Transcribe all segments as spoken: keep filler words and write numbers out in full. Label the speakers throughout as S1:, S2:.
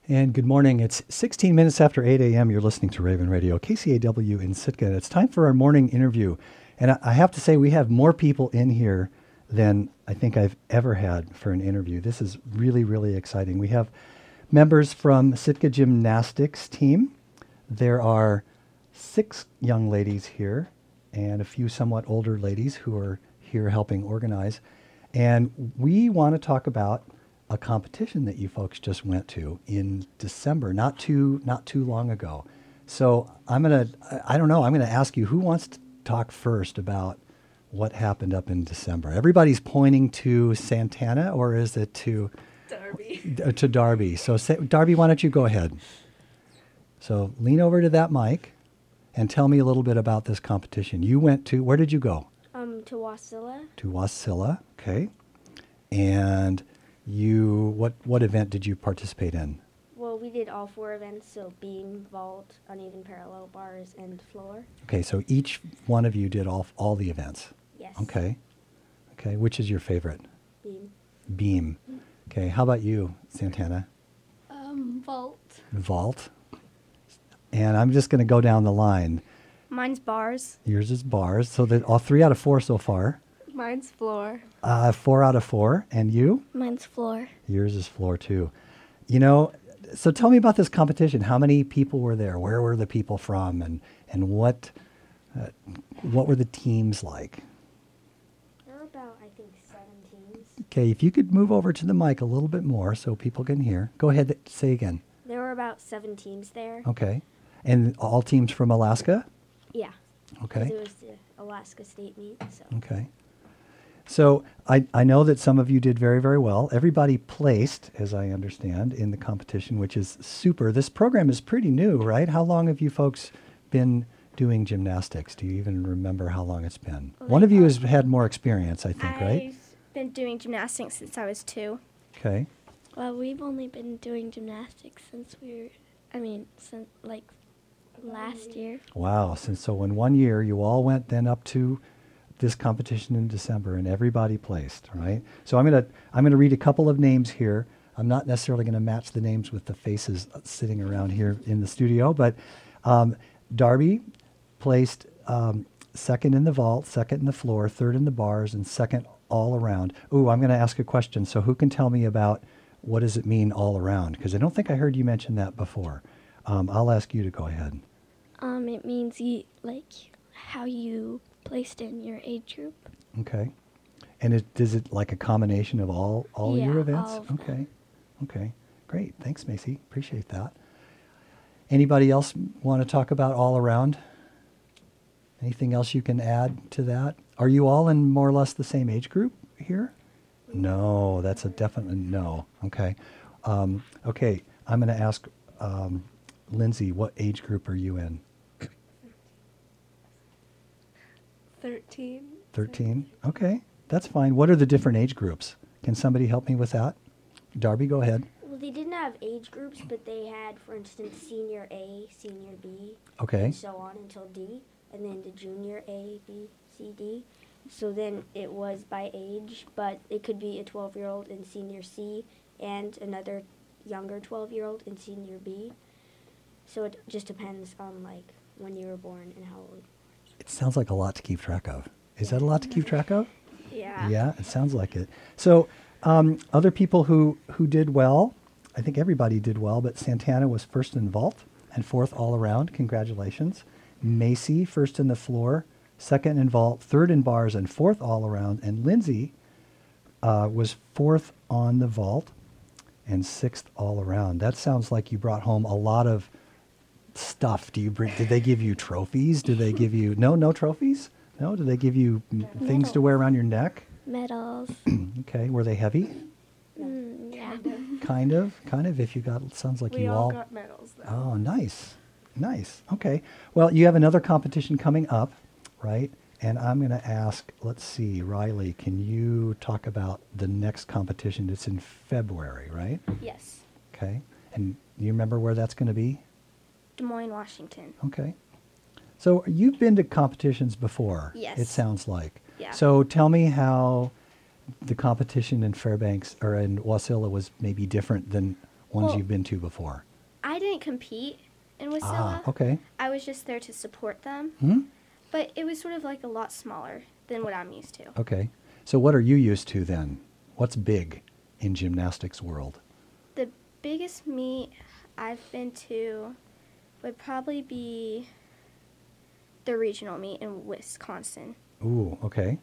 S1: And good morning. It's sixteen minutes after eight a.m. You're listening to Raven Radio, K C A W in Sitka. It's time for our morning interview. And I, I have to say, we have more people in here than I think I've ever had for an interview. This is really, really exciting. We have members from Sitka Gymnastics team. There are six young ladies here and a few somewhat older ladies who are here helping organize. And we want to talk about a competition that you folks just went to in December, not too not too long ago. So I'm gonna, I don't know, I'm gonna ask you, who wants to talk first about what happened up in December? Everybody's pointing to Santana, or is it to
S2: Darby?
S1: Uh, to Darby. So Sa- Darby, why don't you go ahead? So lean over to that mic and tell me a little bit about this competition. You went to, where did you go?
S3: Um, to Wasilla.
S1: To Wasilla, okay. And you, what what event did you participate in?
S3: Well, we did all four events, so beam, vault, uneven parallel bars, and floor.
S1: Okay, so each one of you did all all the events.
S3: Yes.
S1: Okay. Okay, which is your favorite?
S3: Beam.
S1: Beam. Okay, how about you, Santana?
S2: Um, vault.
S1: Vault. And I'm just going to go down the line.
S2: Mine's bars.
S1: Yours is bars. So that all three out of four so far.
S2: Mine's floor.
S1: Uh, four out of four. And you?
S3: Mine's floor.
S1: Yours is floor too. You know, so tell me about this competition. How many people were there? Where were the people from? And and what uh, what were the teams like?
S3: There were about, I think, seven teams.
S1: Okay, if you could move over to the mic a little bit more so people can hear. Go ahead, th- say again.
S3: There were about seven teams there.
S1: Okay. And all teams from Alaska?
S3: Yeah.
S1: Okay.
S3: It was the Alaska State meet, so.
S1: Okay. So I, I know that some of you did very, very well. Everybody placed, as I understand, in the competition, which is super. This program is pretty new, right? How long have you folks been doing gymnastics? Do you even remember how long it's been?
S2: Well,
S1: One of you has had more experience, I think,
S2: I've
S1: right?
S2: been doing gymnastics since I was two.
S1: Okay.
S4: Well, we've only been doing gymnastics since we were, I mean, since like last year.
S1: Wow. Since so in one year, you all went then up to this competition in December, and everybody placed, right? So I'm gonna I'm gonna read a couple of names here. I'm not necessarily gonna match the names with the faces sitting around here in the studio, but um, Darby placed um, second in the vault, second in the floor, third in the bars, and second all around. Ooh, I'm gonna ask a question. So who can tell me about what does it mean all around? Because I don't think I heard you mention that before. Um, I'll ask you to go ahead.
S4: Um, it means you like how you placed in your age group.
S1: Okay. And it, is it like a combination of all, all
S4: Yeah,
S1: your events?
S4: all of them.
S1: Okay. Okay. Great. Thanks, Macy. Appreciate that. Anybody else want to talk about all around? Anything else you can add to that? Are you all in more or less the same age group here? No, that's a definite no. Okay. Um, okay. I'm going to ask um, Lindsay, what age group are you in?
S2: Thirteen.
S1: thirteen? Okay, that's fine. What are the different age groups? Can somebody help me with that? Darby, go ahead.
S3: Well, they didn't have age groups, but they had, for instance, senior A, senior B,
S1: Okay.
S3: and so on until D, and then the junior A, B, C, D. So then it was by age, but it could be a twelve-year-old in senior C and another younger twelve-year-old in senior B. So it just depends on, like, when you were born and how old.
S1: It sounds like a lot to keep track of. Is that a lot to keep track of?
S2: Yeah.
S1: Yeah, it sounds like it. So um, other people who, who did well, I think everybody did well, but Santana was first in vault and fourth all around. Congratulations. Macy, first in the floor, second in vault, third in bars, and fourth all around. And Lindsay uh, was fourth on the vault and sixth all around. That sounds like you brought home a lot of stuff. Do you bring, did they give you trophies? Did they give you, no, no trophies? No, did they give you m- things to wear around your neck?
S4: Medals.
S1: Okay, were they heavy?
S4: Mm, yeah.
S1: Kind of, kind of, if you got, it sounds like
S2: We
S1: you
S2: all
S1: all.
S2: got medals though.
S1: Oh, nice, nice. Okay, well, you have another competition coming up, right? And I'm going to ask, let's see, Riley, can you talk about the next competition? It's in February, right?
S2: Yes.
S1: Okay, and you remember where that's going to be?
S2: Des Moines, Washington.
S1: Okay. So you've been to competitions before,
S2: Yes.
S1: it sounds like.
S2: Yeah.
S1: So tell me how the competition in Fairbanks or in Wasilla was maybe different than ones
S2: Well-
S1: you've been to before?
S2: I didn't compete in Wasilla.
S1: Ah, okay.
S2: I was just there to support them.
S1: Hmm?
S2: But it was sort of like a lot smaller than what I'm used to.
S1: Okay. So what are you used to then? What's big in gymnastics world?
S2: The biggest meet I've been to would probably be the regional meet in Wisconsin.
S1: Ooh, okay.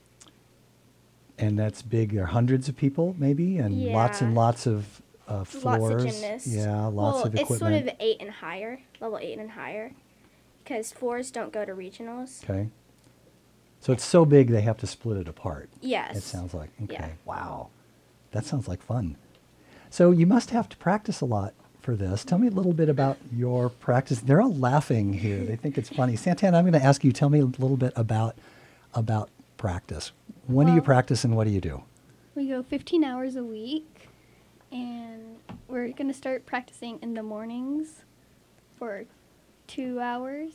S1: And that's big. There are hundreds of people, maybe, and lots and
S2: Yeah.
S1: lots of uh, floors.
S2: Lots of gymnasts.
S1: Yeah, lots
S2: well,
S1: of
S2: it's
S1: equipment.
S2: sort of eight and higher, level eight and higher, because fours don't go to regionals.
S1: Okay. So it's so big they have to split it apart.
S2: Yes.
S1: It sounds like. Okay.
S2: Yeah.
S1: Wow. That sounds like fun. So you must have to practice a lot for this. Tell me a little bit about your practice. They're all laughing here. They think it's funny. Santana, I'm going to ask you, tell me a little bit about about practice. When do you
S5: Well-
S1: practice and what do you do?
S5: We go fifteen hours a week, and we're going to start practicing in the mornings for two hours.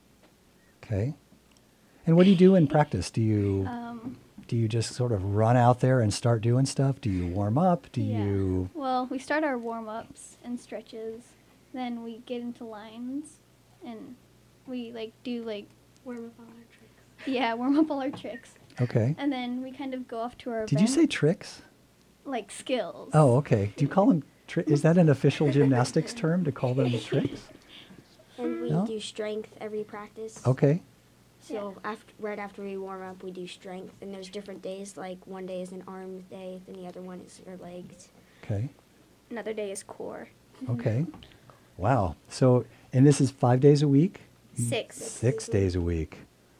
S1: Okay. And what do you do in practice? Do you
S5: Um,
S1: do you just sort of run out there and start doing stuff? Do you warm up? Do
S5: yeah.
S1: you
S5: Well, we start our warm ups and stretches, then we get into lines, and we like do like
S4: Warm up all our tricks.
S5: yeah warm up all our tricks,
S1: Okay.
S5: and then we kind of go off to our
S1: Did you
S5: event,
S1: say tricks?
S5: like skills.
S1: Oh, okay. Do you call them tri- is that an official gymnastics term to call them tricks?
S3: And we
S1: No?
S3: do strength every practice.
S1: Okay.
S3: So after, right after we warm up, we do strength, and there's different days. Like one day is an arms day, then the other one is your legs.
S1: Okay.
S2: Another day is core.
S1: Okay. Wow. So, and this is five days a week?
S2: Six.
S1: Six days a week.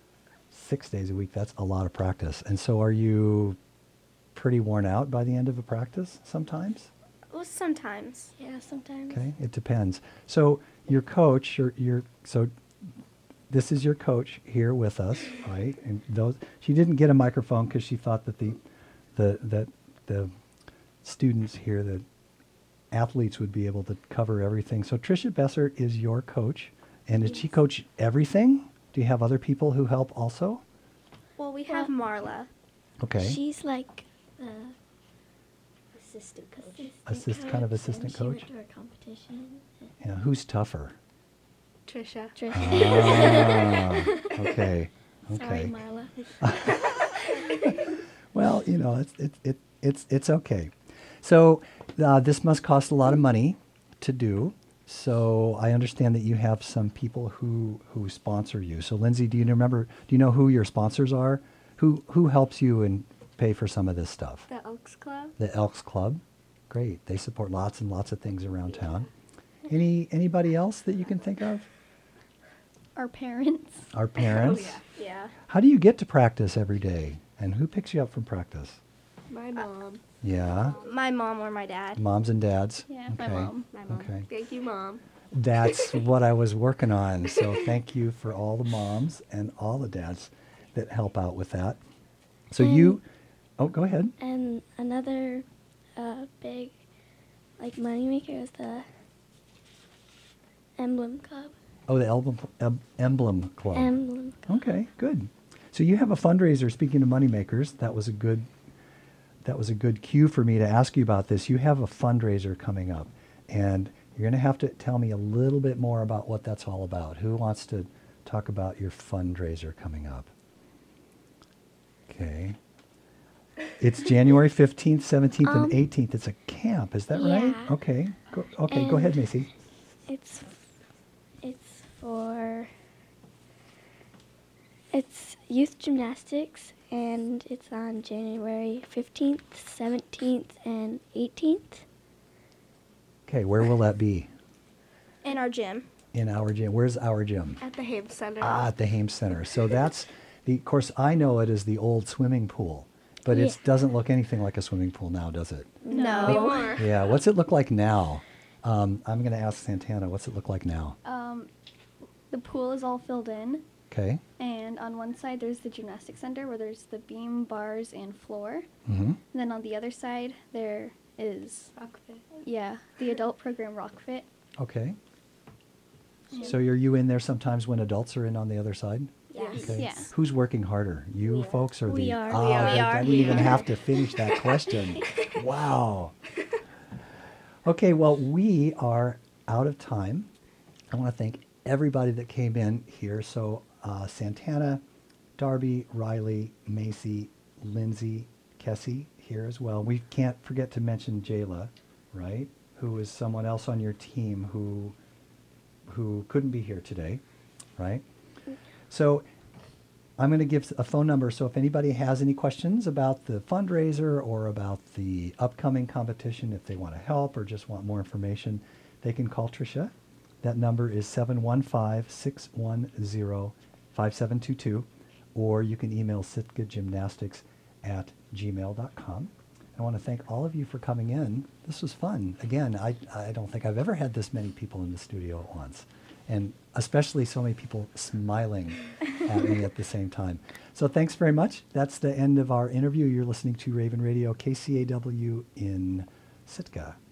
S1: Six days a week. That's a lot of practice. And so, are you pretty worn out by the end of a practice sometimes?
S2: Well, sometimes.
S4: Yeah, sometimes.
S1: Okay. It depends. So, your coach, your, your, so this is your coach here with us, right? And those, she didn't get a microphone because she thought that the, the, that the students here, the athletes would be able to cover everything. So Tricia Bessert is your coach, and does she coach everything? Do you have other people who help also?
S2: Well, we have Marla.
S1: Okay.
S4: She's like the
S3: Assistant coach.
S4: assistant
S1: Assist- kind of
S4: coach,
S1: assistant
S4: and
S1: coach?
S4: She went to our competition.
S1: Yeah, who's tougher?
S2: Trisha.
S4: Trisha.
S1: Ah, okay.
S4: Sorry,
S1: Okay.
S4: Marla.
S1: Well, you know, it's it, it it's it's okay. So uh, this must cost a lot of money to do. So I understand that you have some people who who sponsor you. So Lindsay, do you remember? Do you know who your sponsors are? Who who helps you and pay for some of this stuff?
S2: The Elks Club.
S1: The Elks Club. Great. They support lots and lots of things around town. Any anybody else that you can think of?
S5: Our parents.
S1: Our parents.
S2: Yeah.
S1: How do you get to practice every day? And who picks you up from practice?
S2: My mom.
S1: Yeah.
S2: My mom or my dad.
S1: Moms and dads.
S5: Yeah, my
S1: Okay.
S5: mom.
S3: My mom.
S1: Okay.
S2: Thank you, Mom.
S1: That's what I was working on. So thank you for all the moms and all the dads that help out with that. So you, oh, go ahead.
S4: And another uh, big, like, moneymaker is the Emblem Club.
S1: Oh, the Emblem, em- Emblem Club.
S4: Emblem Club.
S1: Okay, good. So you have a fundraiser. Speaking of moneymakers, that was a good, that was a good cue for me to ask you about this. You have a fundraiser coming up, and you're going to have to tell me a little bit more about what that's all about. Who wants to talk about your fundraiser coming up? Okay. It's January fifteenth, seventeenth,
S4: Um,
S1: and eighteenth. It's a camp. Is that right?
S4: yeah.
S1: Okay. Go, okay, go ahead,
S4: And-
S1: Macy.
S4: It's it's for it's youth gymnastics, and it's on January fifteenth, seventeenth, and eighteenth.
S1: Okay, where will that be?
S2: In our gym.
S1: In our gym. Where's our gym?
S2: At the Hames Center.
S1: Ah, at the Hames Center. So that's the. Of course, I know it as the old swimming pool, but it
S4: Yeah.
S1: doesn't look anything like a swimming pool now, does it?
S2: No.
S1: Yeah. What's it look like now? Um, I'm going to ask Santana. What's it look like now?
S5: Um, the pool is all filled in,
S1: Okay.
S5: and on one side there's the gymnastics center where there's the beam, bars, and floor.
S1: Mm-hmm.
S5: And then on the other side there is yeah the adult program RockFit.
S1: Okay. So are you in there sometimes when adults are in on the other side?
S3: Yes.
S1: Okay.
S5: Yeah.
S1: Who's working harder, you
S3: We are.
S1: folks or
S4: We
S1: the?
S4: are.
S1: Ah,
S4: We
S2: are.
S1: I- I
S2: We
S1: didn't even
S2: are.
S1: have to finish that question. Wow. Okay, well, we are out of time. I want to thank everybody that came in here. So uh, Santana, Darby, Riley, Macy, Lindsay, Kessie here as well. We can't forget to mention Jayla, right? Who is someone else on your team who who couldn't be here today, right? So I'm going to give a phone number. So if anybody has any questions about the fundraiser or about the upcoming competition, if they want to help or just want more information, they can call Tricia. That number is seven one five, six one zero, five seven two two, or you can email sitka gymnastics at gmail dot com. I want to thank all of you for coming in. This was fun. Again, I, I don't think I've ever had this many people in the studio at once, and especially so many people smiling at me at the same time. So thanks very much. That's the end of our interview. You're listening to Raven Radio, K C A W in Sitka.